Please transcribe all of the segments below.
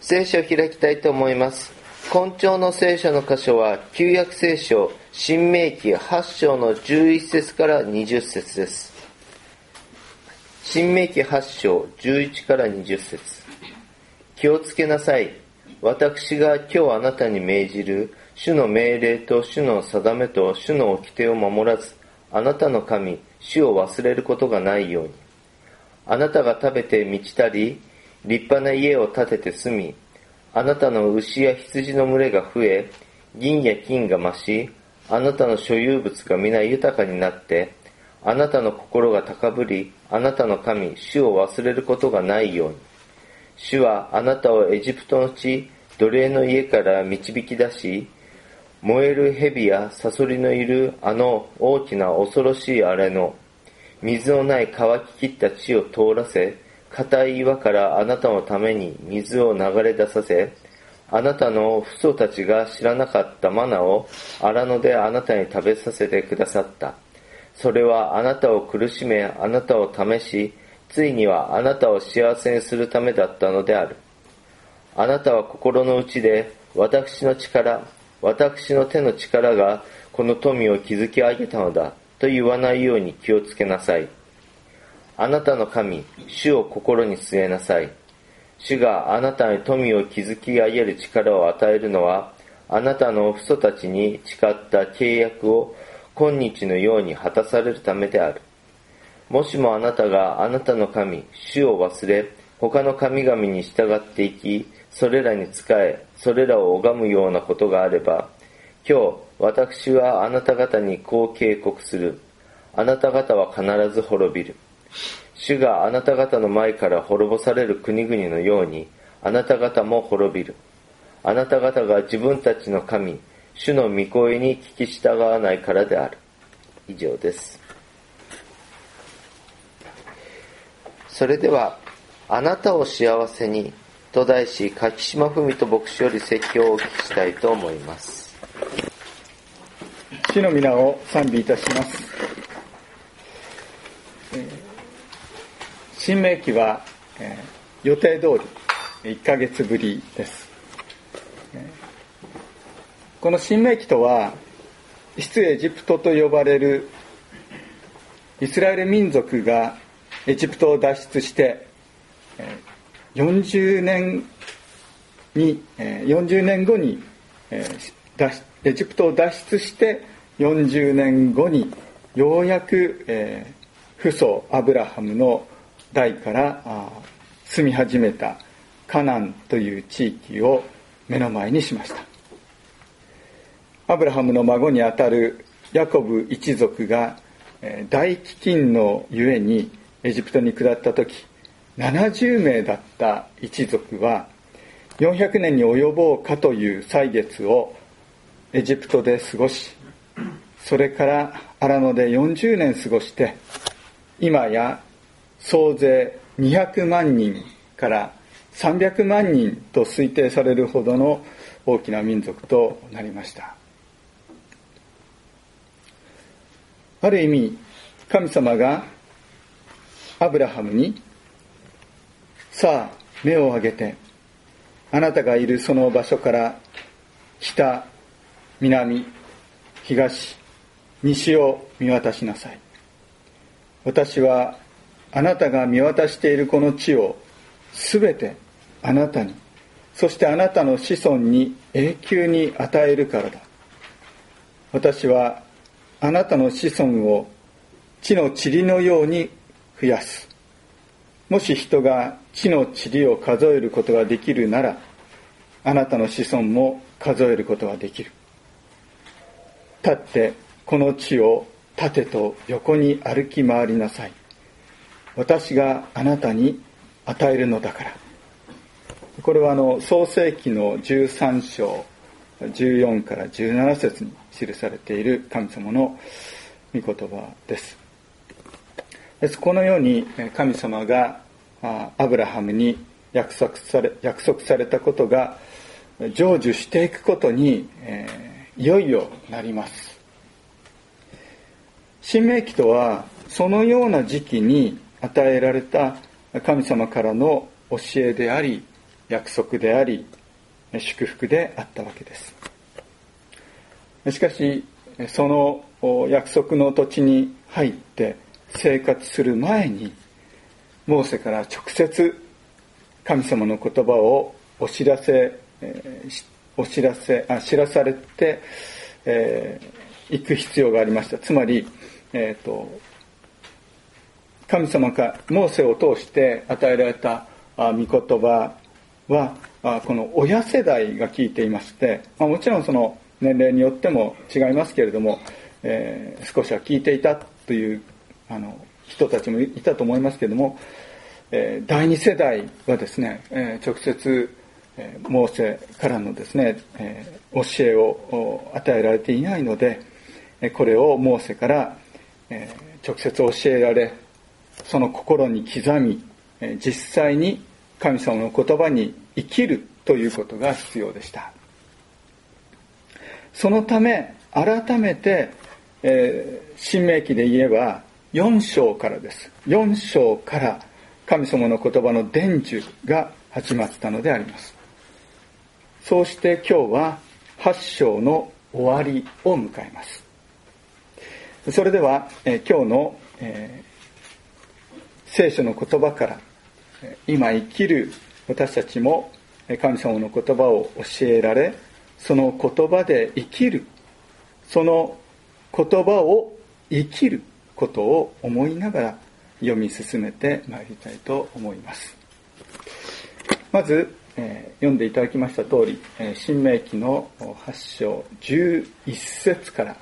聖書を開きたいと思います。今朝の聖書の箇所は旧約聖書新明記8章の11節から20節です。新明記8章11から20節。気をつけなさい。私が今日あなたに命じる主の命令と主の定めと主の掟を守らず、あなたの神主を忘れることがないように。あなたが食べて満ちたり、立派な家を建てて住み、あなたの牛や羊の群れが増え、銀や金が増し、あなたの所有物が皆豊かになって、あなたの心が高ぶり、あなたの神主を忘れることがないように。主はあなたをエジプトの地、奴隷の家から導き出し、燃える蛇やサソリのいるあの大きな恐ろしい荒れの、水のない乾ききった地を通らせ、固い岩からあなたのために水を流れ出させ、あなたの父祖たちが知らなかったマナを荒野であなたに食べさせてくださった。それはあなたを苦しめ、あなたを試し、ついにはあなたを幸せにするためだったのである。あなたは心の内で、私の力、私の手の力がこの富を築き上げたのだと言わないように気をつけなさい。あなたの神、主を心に据えなさい。主があなたに富を築き上げる力を与えるのは、あなたの父祖たちに誓った契約を今日のように果たされるためである。もしもあなたがあなたの神、主を忘れ、他の神々に従っていき、それらに仕え、それらを拝むようなことがあれば、今日、私はあなた方にこう警告する。あなた方は必ず滅びる。主があなた方の前から滅ぼされる国々のように、あなた方も滅びる。あなた方が自分たちの神、主の御声に聞き従わないからである。以上です。それでは、あなたを幸せにと題し、柿島文人牧師より説教をお聞きしたいと思います。 主の皆を賛美いたします。新明記は、予定通り1ヶ月ぶりです。この新明記とは、出エジプトと呼ばれるイスラエル民族がエジプトを脱出して40年後にエジプトを脱出して40年後にようやく父祖アブラハムの代から住み始めたカナンという地域を目の前にしました。アブラハムの孫にあたるヤコブ一族が大飢饉のゆえにエジプトに下った時、70名だった一族は400年に及ぼうかという歳月をエジプトで過ごし、それから荒野で40年過ごして、今や総勢200万人から300万人と推定されるほどの大きな民族となりました。ある意味、神様がアブラハムに、さあ目を上げて、あなたがいるその場所から北、南、東、西を見渡しなさい。私はあなたが見渡しているこの地をすべてあなたに、そしてあなたの子孫に永久に与えるからだ。私はあなたの子孫を地の塵のように増やす。もし人が地の塵を数えることができるなら、あなたの子孫も数えることができる。立ってこの地を縦と横に歩き回りなさい。私があなたに与えるのだから。これは創世記の13章14から17節に記されている神様の御言葉です。このように神様がアブラハムに約束されたことが成就していくことにいよいよなります。新明記とはそのような時期に与えられた神様からの教えであり、 約束であり祝福であったわけです。しかしその約束の土地に入って生活する前に、モーセから直接神様の言葉を知らされて、行く必要がありました。つまり、神様がモーセを通して与えられた御言葉はこの親世代が聞いていまして、もちろんその年齢によっても違いますけれども、少しは聞いていたという人たちもいたと思いますけれども、第二世代はですね、直接モーセからのですね、教えを与えられていないので、これをモーセから直接教えられ、その心に刻み、実際に神様の言葉に生きるということが必要でした。そのため改めて、申命記で言えば4章からです。4章から神様の言葉の伝授が始まったのであります。そうして今日は8章の終わりを迎えます。それでは、今日の、聖書の言葉から今生きる私たちも神様の言葉を教えられ、その言葉で生きる、その言葉を生きることを思いながら読み進めてまいりたいと思います。まず、読んでいただきました通り、申命記の8章11節から、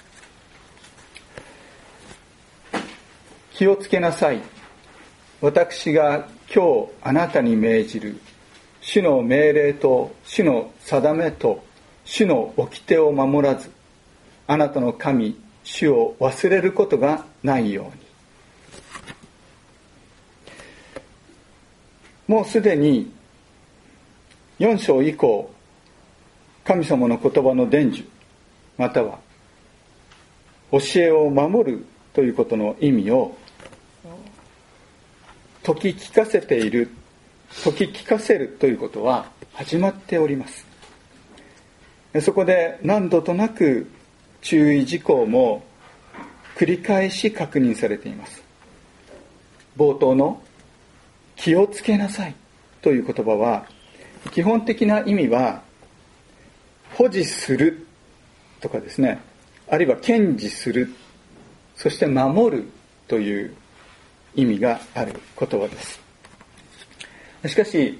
気をつけなさい。私が今日あなたに命じる主の命令と主の定めと主の掟を守らず、あなたの神主を忘れることがないように。もうすでに4章以降、神様の言葉の伝授または教えを守るということの意味を説き聞かせている、説き聞かせるということは始まっております。そこで何度となく注意事項も繰り返し確認されています。冒頭の気をつけなさいという言葉は、基本的な意味は保持するとかですね、あるいは堅持する、そして守るという意味がある言葉です。しかし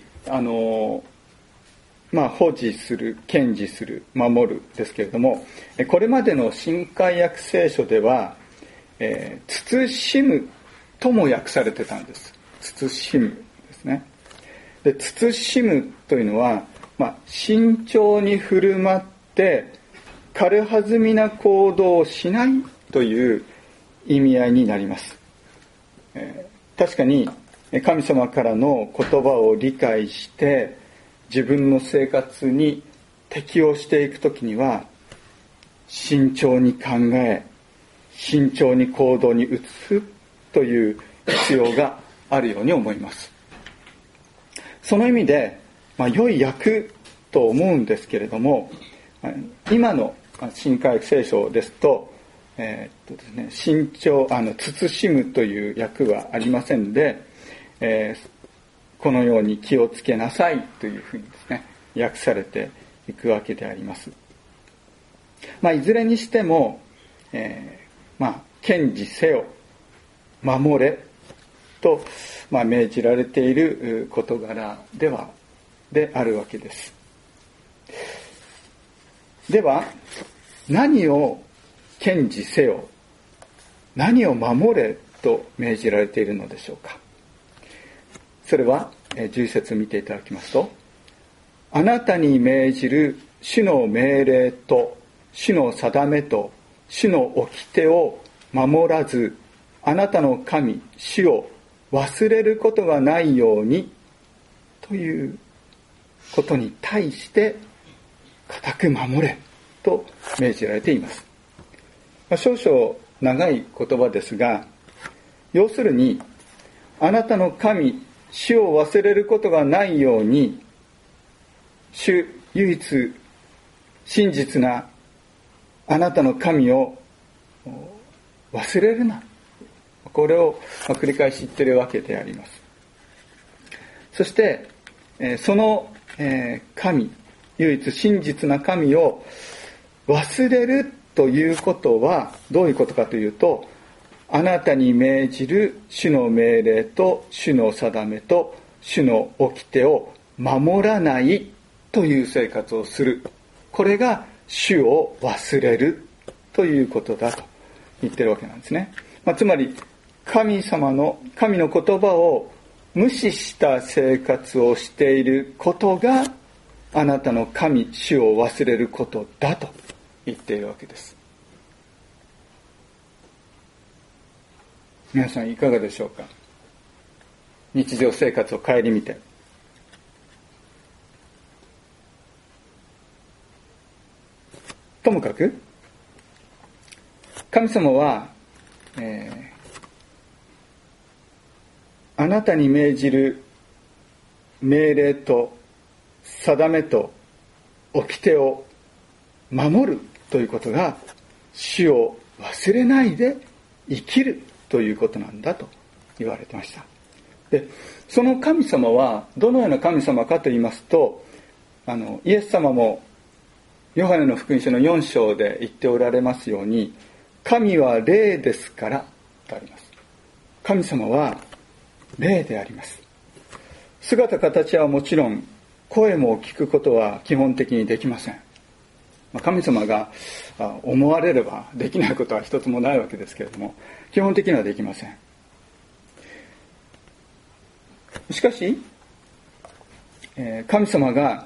保持する、堅持する、守るですけれども、これまでの新海訳聖書では、慎むとも訳されてたんです。慎むですね。で、慎むというのは、慎重に振る舞って軽はずみな行動をしないという意味合いになります。確かに神様からの言葉を理解して自分の生活に適応していくときには、慎重に考え、慎重に行動に移すという必要があるように思います。その意味で、良い訳と思うんですけれども、今の新海訳聖書ですと、慎重、慎むという訳はありませんで、このように気をつけなさいというふうにですね、訳されていくわけであります。いずれにしても、堅持せよ、守れと、命じられている事柄であるわけです。では、何を堅持せよ、何を守れと命じられているのでしょうか。それは11節見ていただきますと、あなたに命じる主の命令と主の定めと主の掟を守らず、あなたの神主を忘れることがないようにということに対して固く守れと命じられています。少々長い言葉ですが、要するにあなたの神主を忘れることがないように主唯一真実なあなたの神を忘れるな、これを繰り返し言っているわけであります。そしてその神、唯一真実な神を忘れるということはどういうことかというと、あなたに命じる主の命令と主の定めと主の掟を守らないという生活をする、これが主を忘れるということだと言ってるわけなんですね。つまり神の言葉を無視した生活をしていることがあなたの神、主を忘れることだと言っているわけです。皆さんいかがでしょうか。日常生活を顧みて。ともかく神様は、あなたに命じる命令と定めと掟を守るということが主を忘れないで生きるということなんだと言われてました。で、その神様はどのような神様かと言いますと、イエス様もヨハネの福音書の4章で言っておられますように、神は霊ですからとあります。神様は霊であります。姿形はもちろん、声も聞くことは基本的にできません。神様が思われればできないことは一つもないわけですけれども、基本的にはできません。しかし神様が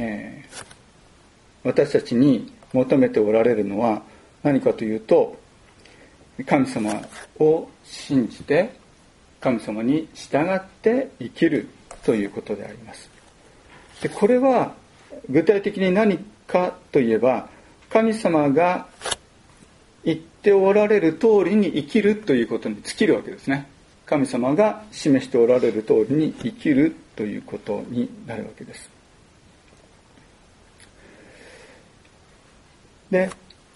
私たちに求めておられるのは何かというと、神様を信じて神様に従って生きるということであります。で、これは具体的に何かといえば、神様が言っておられる通りに生きるということに尽きるわけですね。神様が示しておられる通りに生きるということになるわけです。で、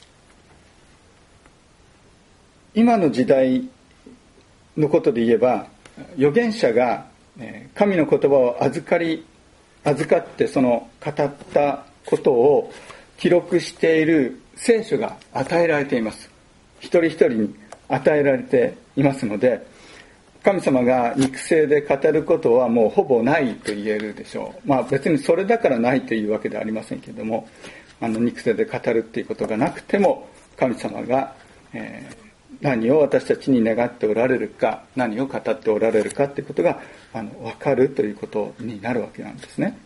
今の時代のことで言えば、預言者が神の言葉を預かってその語ったことを記録している聖書が与えられています。一人一人に与えられていますので、神様が肉声で語ることはもうほぼないと言えるでしょう。別にそれだからないというわけではありませんけれども、肉声で語るっていうことがなくても、神様が、何を私たちに願っておられるか、何を語っておられるかということが分かるということになるわけなんですね。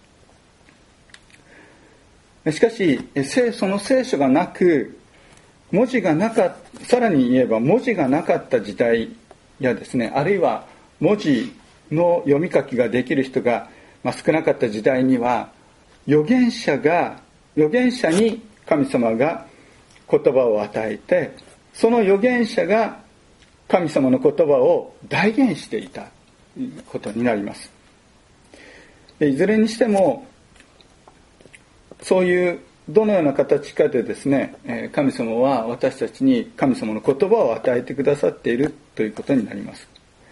しかしその聖書がなく、さらに言えば文字がなかった時代やですね、あるいは文字の読み書きができる人が少なかった時代には、預言者に神様が言葉を与えて、その預言者が神様の言葉を代言していたことになります。いずれにしてもそういうどのような形かでですね、神様は私たちに神様の言葉を与えてくださっているということになります。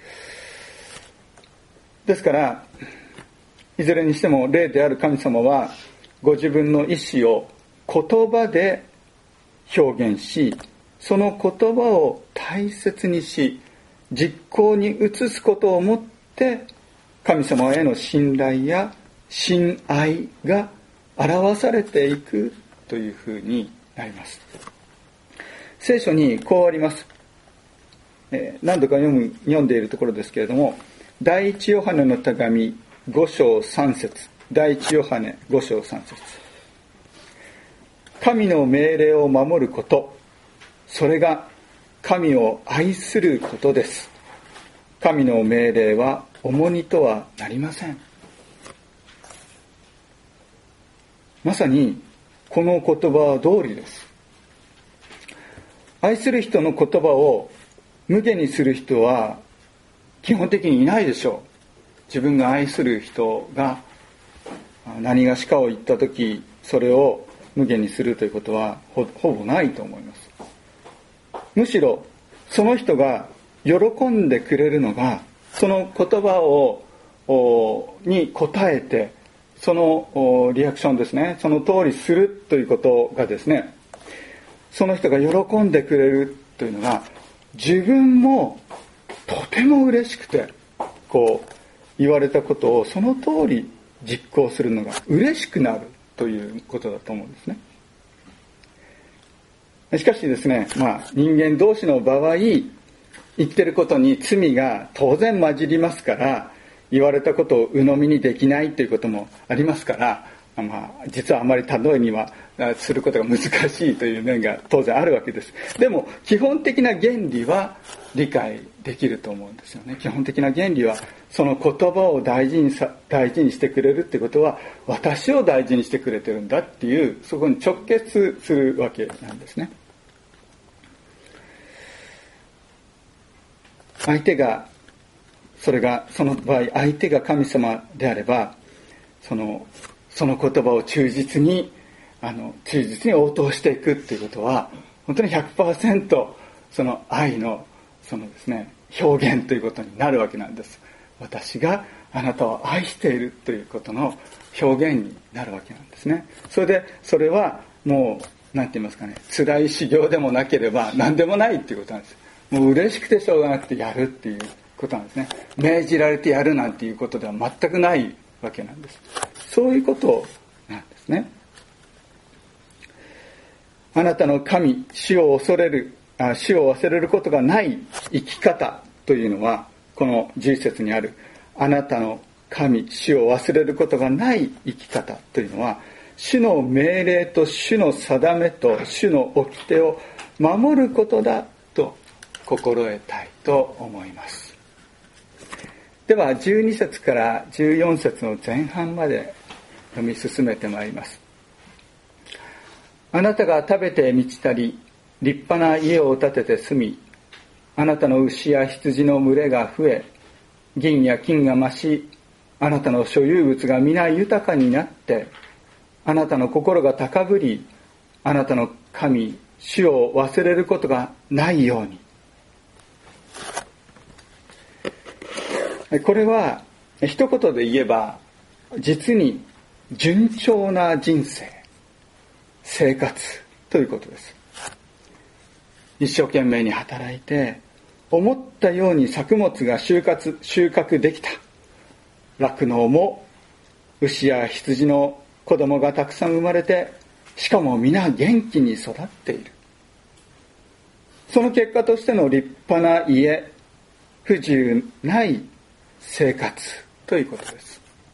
ですからいずれにしても霊である神様はご自分の意志を言葉で表現し、その言葉を大切にし実行に移すことをもって神様への信頼や信愛が表されていくというふうになります。聖書にこうあります。何度か読んでいるところですけれども、第一ヨハネの手紙5章3節、第一ヨハネ5章3節、神の命令を守ること、それが神を愛することです。神の命令は重荷とはなりません。まさにこの言葉は通りです。愛する人の言葉を無下にする人は基本的にいないでしょう。自分が愛する人が何がしかを言った時それを無限にするということはほぼないと思います。むしろその人が喜んでくれるのがその言葉に応えてそのリアクションですね、その通りするということがですね、その人が喜んでくれるというのが自分もとても嬉しくて言われたことをその通り実行するのが嬉しくなるということだと思うんですね。しかしですね、人間同士の場合言ってることに罪が当然混じりますから、言われたことを鵜呑みにできないということもありますから、実はあまり例えにはすることが難しいという面が当然あるわけです。でも基本的な原理は理解できると思うんですよね。基本的な原理はその言葉を大事にしてくれるってことは私を大事にしてくれてるんだっていう、そこに直結するわけなんですね。その場合相手が神様であればその言葉を忠実に応答していくっていうことは本当に 100% その愛のですね表現ということになるわけなんです。私があなたを愛しているということの表現になるわけなんですね。それはもうなんて言いますかね、辛い修行でもなければ何でもないっていうことなんです。もう嬉しくてしょうがなくてやるっていうことなんですね。命じられてやるなんていうことでは全くないわけなんです。そういうことなんですね。あなたの神、死を忘れることがない生き方というのは、この11節にあるあなたの神、死を忘れることがない生き方というのは、主の命令と主の定めと主の掟を守ることだと心得たいと思います。では12節から14節の前半まで読み進めてまいります。あなたが食べて満ちたり立派な家を建てて住み、あなたの牛や羊の群れが増え、銀や金が増し、あなたの所有物が皆豊かになって、あなたの心が高ぶり、あなたの神主を忘れることがないように。これは一言で言えば実に順調な人生活ということです。一生懸命に働いて思ったように作物が収穫できた。酪農も牛や羊の子供がたくさん生まれて、しかも皆元気に育っている。その結果としての立派な家、不自由ない生活ということです。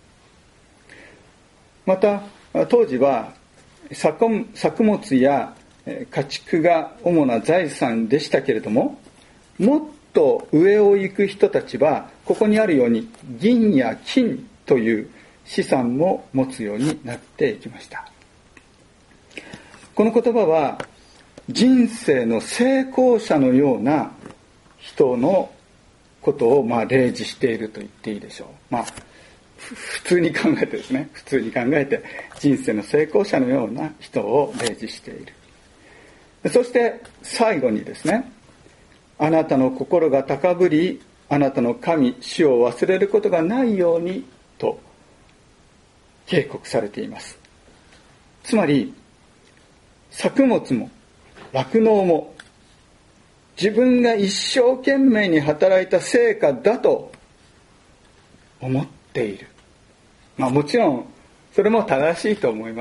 また当時は作物や家畜が主な財産でしたけれども、もっと上を行く人たちはここにあるように銀や金という資産も持つようになっていきました。この言葉は人生の成功者のような人のことを例示していると言っていいでしょう。普通に考えてですね、人生の成功者のような人を例示している。そして最後にですね、あなたの心が高ぶり、あなたの神主を忘れることがないようにと警告されています。つまり作物も酪農も自分が一生懸命に働いた成果だと思っている。もちろんそれも正しいと思います。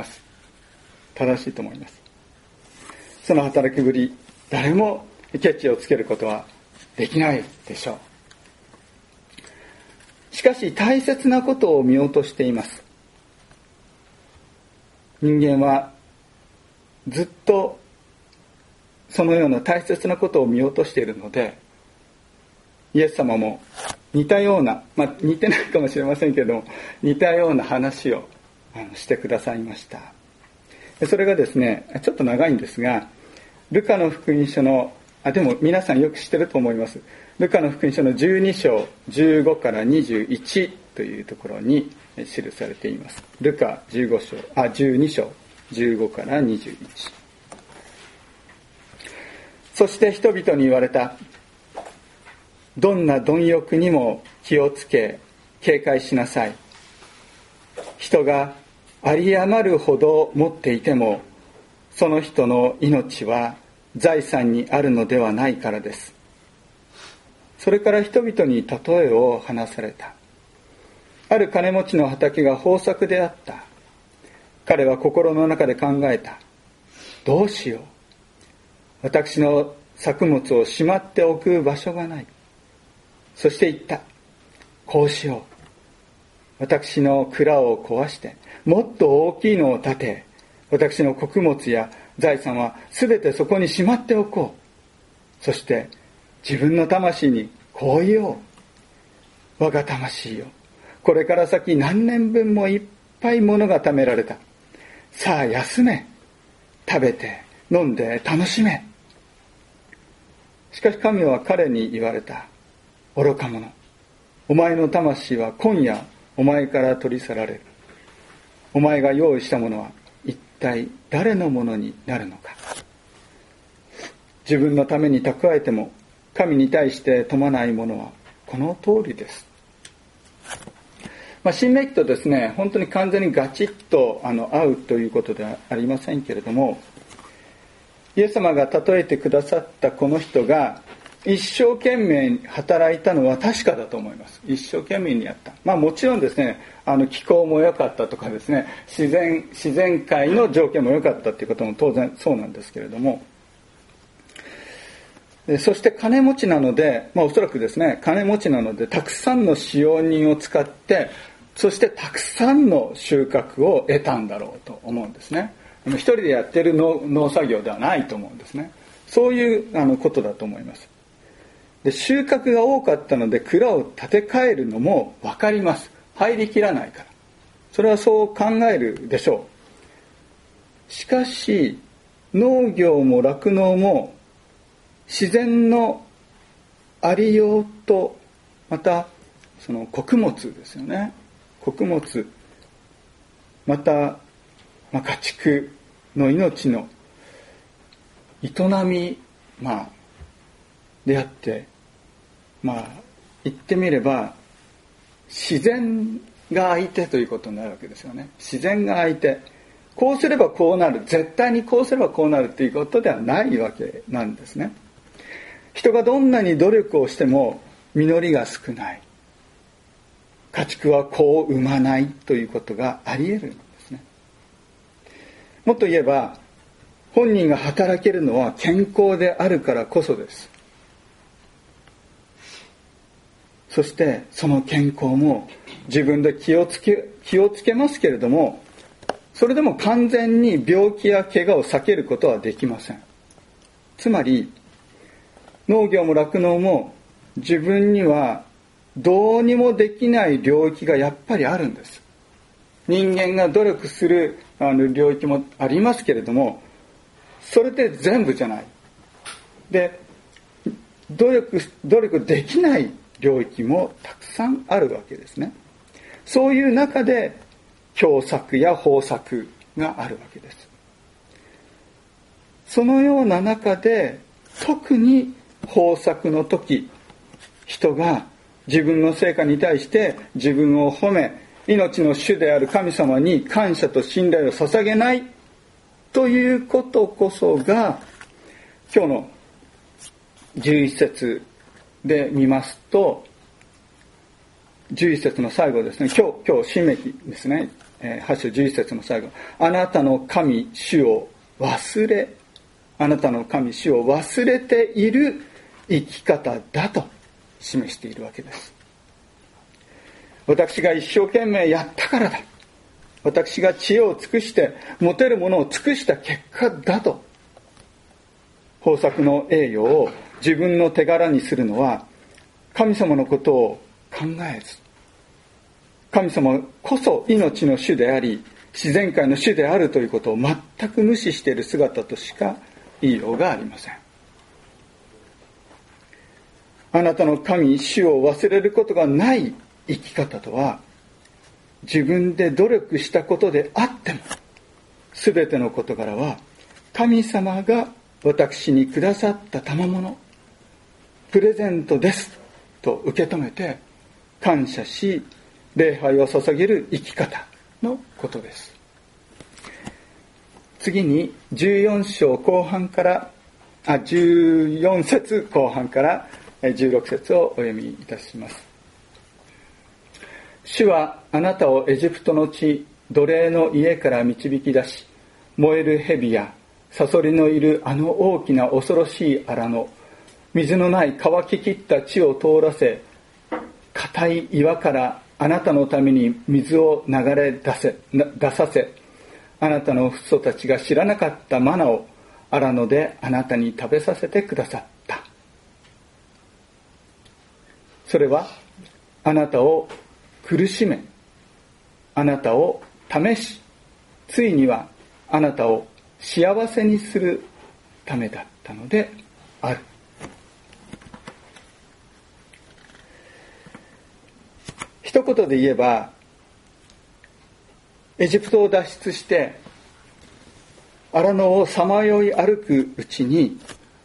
その働きぶり、誰もケチをつけることはできないでしょう。しかし大切なことを見落としています。人間はずっとそのような大切なことを見落としているので、イエス様も似たような、似てないかもしれませんけれども、似たような話をしてくださいました。それがですね、ちょっと長いんですが、ルカの福音書のでも皆さんよく知ってると思います。ルカの福音書の12章15から21というところに記されています。ルカ12章15から21。そして人々に言われた。どんな貪欲にも気をつけ警戒しなさい。人が有り余るほど持っていても、その人の命は財産にあるのではないからです。それから人々に例えを話された。ある金持ちの畑が豊作であった。彼は心の中で考えた。どうしよう。私の作物をしまっておく場所がない。そして言った。こうしよう。私の蔵を壊して、もっと大きいのを建て、私の穀物や財産はすべてそこにしまっておこう。そして自分の魂にこう言おう。我が魂よ。これから先何年分もいっぱい物が貯められた。さあ休め。食べて飲んで楽しめ。しかし神は彼に言われた。愚か者。お前の魂は今夜お前から取り去られる。お前が用意したものは一体誰のものになるのか。自分のために蓄えても神に対して富まないものはこの通りです。新明記とですね、本当に完全にガチッと合うということではありませんけれども、イエス様が例えてくださったこの人が一生懸命働いたのは確かだと思います。一生懸命にやった。もちろんですね、気候も良かったとかですね、自然界の条件も良かったということも当然そうなんですけれども、そして金持ちなので、おそらくですね、金持ちなのでたくさんの使用人を使って、そしてたくさんの収穫を得たんだろうと思うんですね。一人でやってる農作業ではないと思うんですね。そういうことだと思います。で、収穫が多かったので蔵を建て替えるのも分かります。入りきらないから。それはそう考えるでしょう。しかし農業も酪農も自然のありようと、またその穀物ですよね。穀物、また、家畜の命の営み、であって、言ってみれば自然が相手ということになるわけですよね。自然が相手。こうすればこうなる、絶対にこうすればこうなるということではないわけなんですね。人がどんなに努力をしても実りが少ない、家畜は子を産まないということがあり得るんですね。もっと言えば、本人が働けるのは健康であるからこそです。そしてその健康も自分で気をつけますけれども、それでも完全に病気や怪我を避けることはできません。つまり農業も酪農も自分にはどうにもできない領域がやっぱりあるんです。人間が努力する領域もありますけれども、それで全部じゃない。で、努力できない領域もたくさんあるわけですね。そういう中で凶作や豊作があるわけです。そのような中で特に豊作の時、人が自分の成果に対して自分を褒め、命の主である神様に感謝と信頼を捧げないということこそが、今日の11節で見ますと、11節の最後ですね。今日新明記ですね。8章11節の最後。あなたの神主を忘れている生き方だと示しているわけです。私が一生懸命やったからだ。私が知恵を尽くして持てるものを尽くした結果だと。豊作の栄誉を自分の手柄にするのは神様のことを考えず、神様こそ命の主であり自然界の主であるということを全く無視している姿としか言いようがありません。 あなたの神主を忘れることがない生き方とは、自分で努力したことであっても、すべての事柄は神様が私にくださった賜物、プレゼントですと受け止めて感謝し、礼拝を捧げる生き方のことです。次に14節後半から16節をお読みいたします。主はあなたをエジプトの地、奴隷の家から導き出し、燃える蛇やサソリのいるあの大きな恐ろしい荒野、水のない乾ききった地を通らせ、固い岩からあなたのために水を流れ出させ、あなたの父祖たちが知らなかったマナを荒野であなたに食べさせてくださった。それはあなたを苦しめ、あなたを試し、ついにはあなたを幸せにするためだったのである。一言で言えば、エジプトを脱出して荒野をさまよい歩くうちに、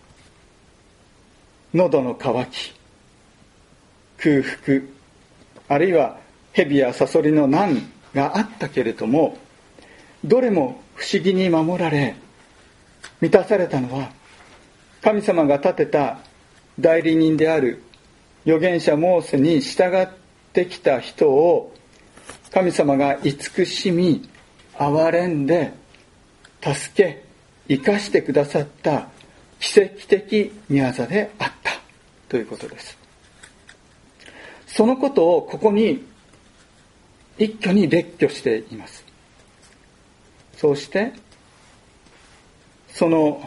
喉の渇き、空腹、あるいは蛇やサソリの難があったけれども、どれも不思議に守られ満たされたのは、神様が立てた代理人である預言者モーセに従ってきた人を神様が慈しみ憐れんで助け生かしてくださった奇跡的御業であったということです。そのことをここに一挙に列挙しています。そうしてその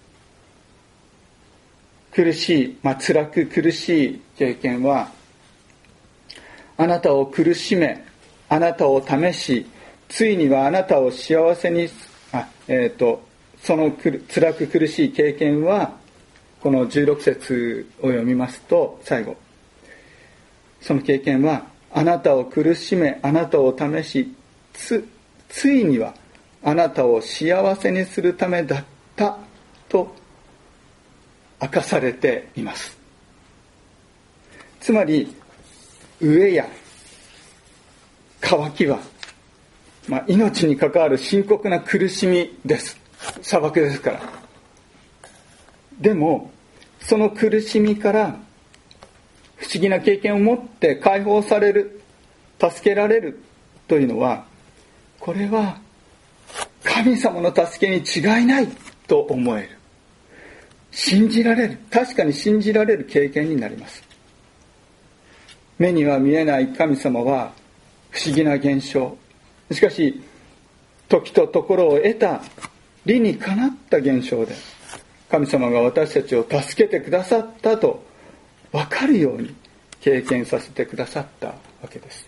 苦しい、辛く苦しい経験は、あなたを苦しめ、あなたを試し、ついにはあなたを幸せに、その辛く苦しい経験は、この16節を読みますと、最後、その経験は、あなたを苦しめ、あなたを試し、ついにはあなたを幸せにするためだったと明かされています。つまり、飢えや渇きは、命に関わる深刻な苦しみです。砂漠ですから。でも、その苦しみから不思議な経験を持って解放される、助けられるというのは、これは神様の助けに違いないと思える。信じられる、確かに信じられる経験になります。目には見えない神様は不思議な現象、しかし時とところを得た理にかなった現象で、神様が私たちを助けてくださったと分かるように経験させてくださったわけです。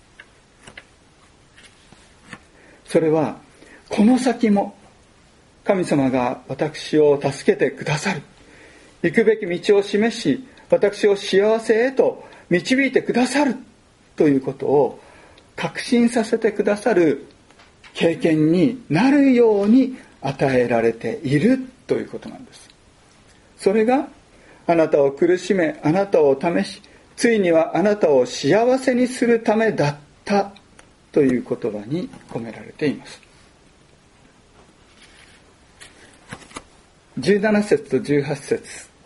それはこの先も神様が私を助けてくださる、行くべき道を示し、私を幸せへと導いてくださるということを確信させてくださる経験になるように与えられているということなんです。それがあなたを苦しめ、あなたを試し、ついにはあなたを幸せにするためだったという言葉に込められています。17節と18節、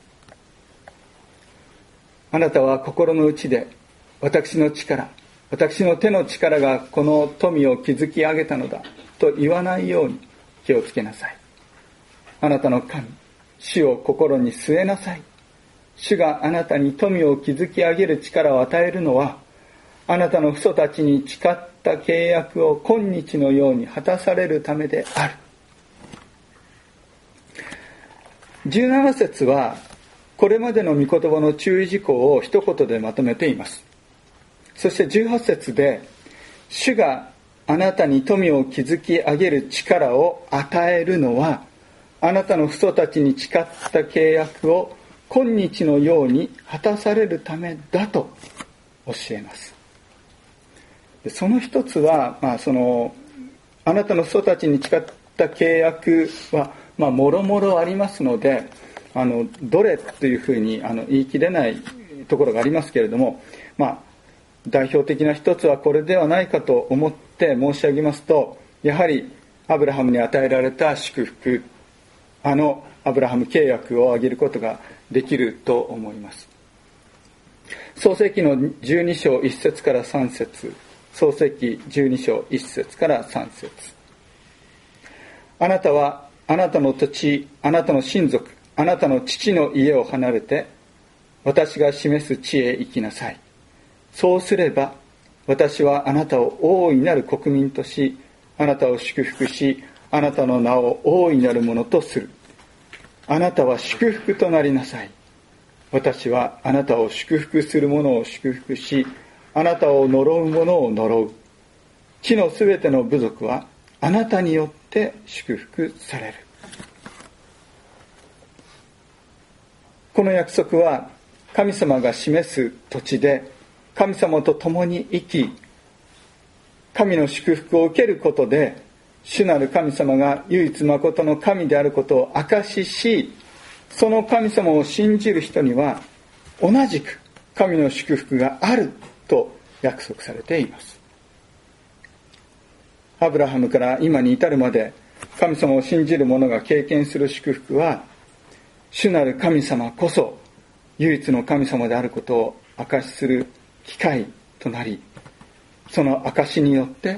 あなたは心の内で私の力、私の手の力がこの富を築き上げたのだと言わないように気をつけなさい。あなたの神、主を心に据えなさい。主があなたに富を築き上げる力を与えるのは、あなたの父祖たちに誓った契約を今日のように果たされるためである。17節はこれまでの御言葉の注意事項を一言でまとめています。そして18節で、主があなたに富を築き上げる力を与えるのは、あなたの父祖たちに誓った契約を今日のように果たされるためだと教えます。その一つは、あなたの人たちに誓った契約は、もろもろありますので、どれというふうに言い切れないところがありますけれども、代表的な一つはこれではないかと思って申し上げますと、やはりアブラハムに与えられた祝福、アブラハム契約を挙げることができると思います。創世記の12章1節から3節、創世記12章1節から3節。あなたはあなたの土地、あなたの親族、あなたの父の家を離れて、私が示す地へ行きなさい。そうすれば、私はあなたを大いなる国民とし、あなたを祝福し、あなたの名を大いなるものとする。あなたは祝福となりなさい。私はあなたを祝福する者を祝福し、あなたを呪う者を呪う。地のすべての部族はあなたによって祝福される。この約束は神様が示す土地で、神様と共に生き、神の祝福を受けることで、主なる神様が唯一誠の神であることを証しし、その神様を信じる人には同じく神の祝福があると約束されています。アブラハムから今に至るまで神様を信じる者が経験する祝福は、主なる神様こそ唯一の神様であることを証しする機会となり、その証しによって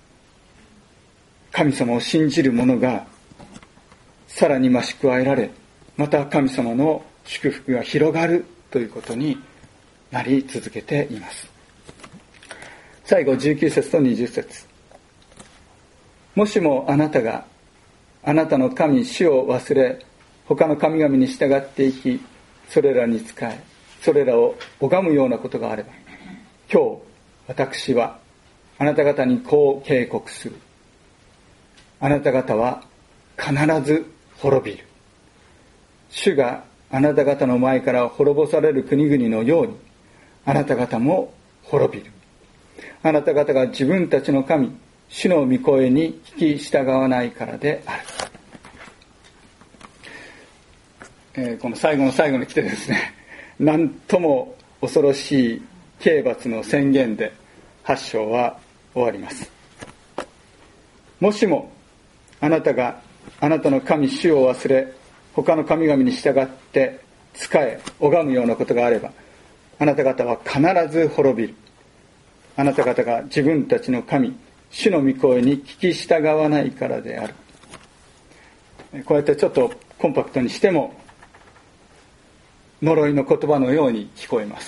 神様を信じる者がさらに増し加えられ、また神様の祝福が広がるということになり続けています。最後19節と20節。もしもあなたがあなたの神主を忘れ、他の神々に従っていき、それらに仕え、それらを拝むようなことがあれば、今日私はあなた方にこう警告する。あなた方は必ず滅びる。主があなた方の前から滅ぼされる国々のように、あなた方も滅びる。あなた方が自分たちの神、主の御声に聞き従わないからである。この最後の最後に来てですね、なんとも恐ろしい刑罰の宣言で8章は終わります。もしもあなたがあなたの神主を忘れ、他の神々に従って仕え拝むようなことがあれば、あなた方は必ず滅びる。あなた方が自分たちの神主の御声に聞き従わないからである。こうやってちょっとコンパクトにしても呪いの言葉のように聞こえます。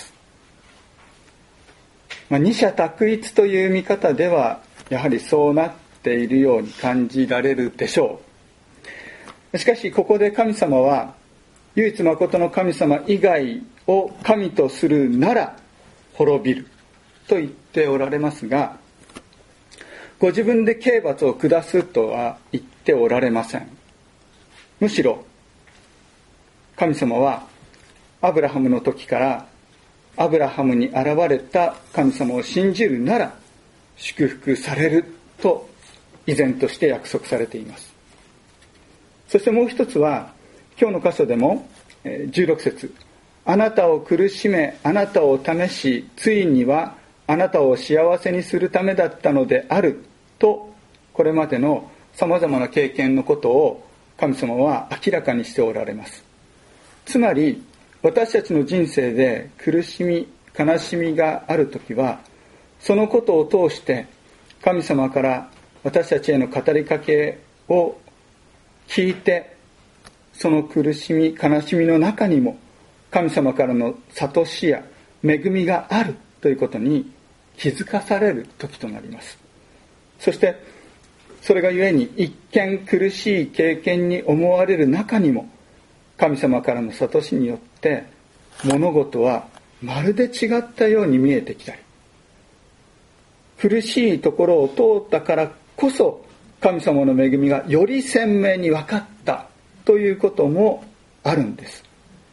二者択一という見方ではやはりそうなっているように感じられるでしょう。しかしここで神様は唯一誠の神様以外を神とするなら滅びると言っておられますが、ご自分で刑罰を下すとは言っておられません。むしろ神様はアブラハムの時からアブラハムに現れた神様を信じるなら祝福されると依然として約束されています。そしてもう一つは今日の箇所でも16節、あなたを苦しめあなたを試し、ついにはあなたを幸せにするためだったのであると、これまでのさまざまな経験のことを神様は明らかにしておられます。つまり私たちの人生で苦しみ悲しみがあるときは、そのことを通して神様から私たちへの語りかけを聞いて、その苦しみ悲しみの中にも神様からの諭しや恵みがあるということに気づかされる時となります。そしてそれがゆえに一見苦しい経験に思われる中にも、神様からの諭しによって物事はまるで違ったように見えてきたり、苦しいところを通ったからこそ神様の恵みがより鮮明に分かったということもあるんです。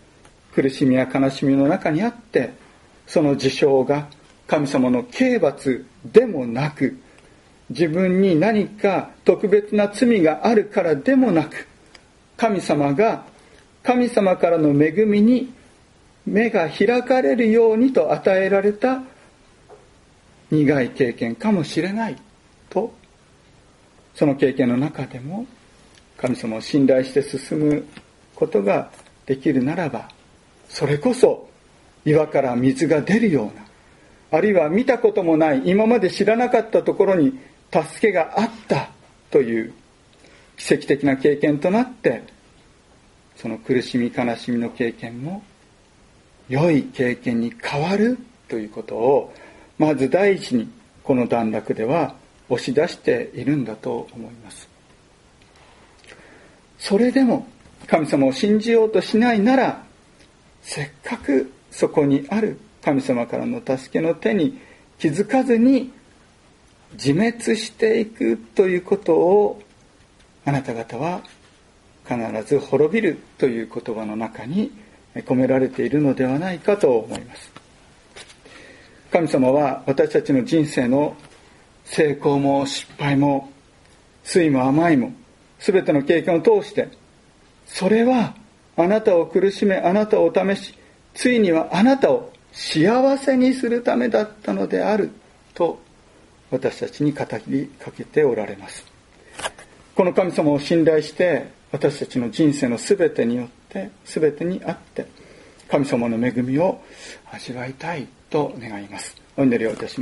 苦しみや悲しみの中にあって、その事象が神様の刑罰でもなく、自分に何か特別な罪があるからでもなく、神様からの恵みに目が開かれるようにと与えられた苦い経験かもしれないと、その経験の中でも神様を信頼して進むことができるならば、それこそ岩から水が出るような、あるいは見たこともない、今まで知らなかったところに助けがあったという奇跡的な経験となって、その苦しみ悲しみの経験も良い経験に変わるということを、まず第一にこの段落では押し出しているんだと思います。それでも神様を信じようとしないなら、せっかくそこにある神様からの助けの手に気づかずに自滅していくということを、あなた方は必ず滅びるという言葉の中に込められているのではないかと思います。神様は私たちの人生の成功も失敗も酸いも甘いも全ての経験を通して、それはあなたを苦しめ、あなたを試し、ついにはあなたを幸せにするためだったのであると私たちに語りかけておられます。この神様を信頼して私たちの人生の全てによって、全てにあって神様の恵みを味わいたいと願います。お祈りをいたします。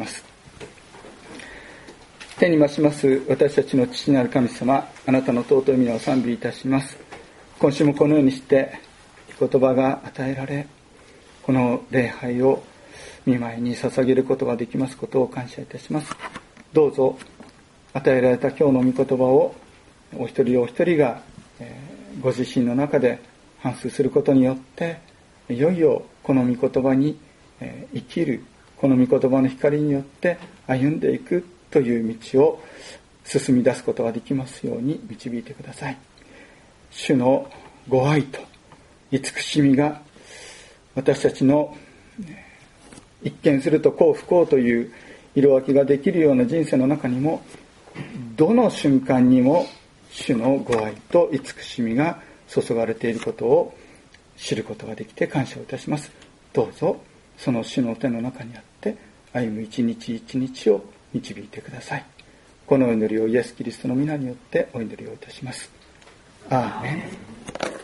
天に増します私たちの父なる神様、あなたの尊い皆を賛美いたします。今週もこのようにして言葉が与えられ、この礼拝を御前に捧げることができますことを感謝いたします。どうぞ与えられた今日の御言葉をお一人お一人がご自身の中で反芻することによって、いよいよこの御言葉に生きる、この御言葉の光によって歩んでいくという道を進み出すことができますように導いてください。主のご愛と慈しみが私たちの一見すると幸不幸という色分けができるような人生の中にも、どの瞬間にも主のご愛と慈しみが注がれていることを知ることができて感謝をいたします。どうぞその主の手の中にあって歩む一日一日を導いてください。このお祈りをイエス・キリストの皆によってお祈りをいたします。アーメン。